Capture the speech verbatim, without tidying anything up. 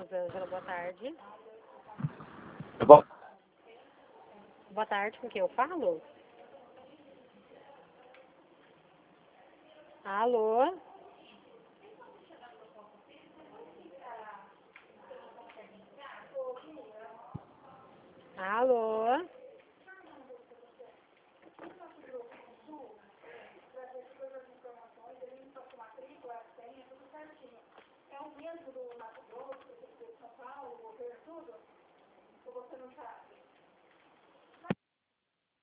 Rosângela, boa tarde. Bom, Boa tarde, com quem eu falo? Alô? Alô? É o mesmo do Mato Grosso, do São Paulo, o governo, tudo? Ou você não sabe?